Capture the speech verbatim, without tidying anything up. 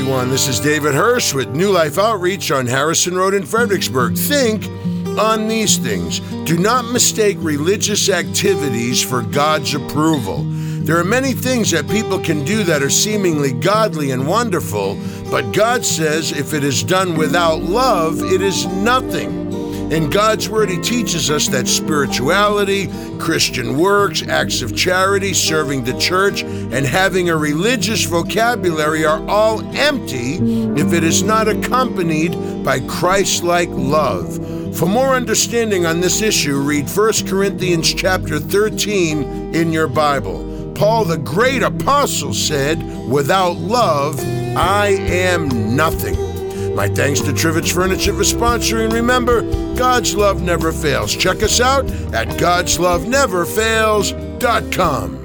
everyone. This is David Hirsch with New Life Outreach on Harrison Road in Fredericksburg. Think on these things. Do not mistake religious activities for God's approval. There are many things that people can do that are seemingly godly and wonderful, but God says if it is done without love, it is nothing. In God's Word, He teaches us that spirituality, Christian works, acts of charity, serving the church, and having a religious vocabulary are all empty if it is not accompanied by Christ-like love. For more understanding on this issue, read First Corinthians chapter thirteen in your Bible. Paul, the great apostle, said, "Without love, I am nothing." My thanks to Trivets Furniture for sponsoring. Remember, God's love never fails. Check us out at gods love never fails dot com.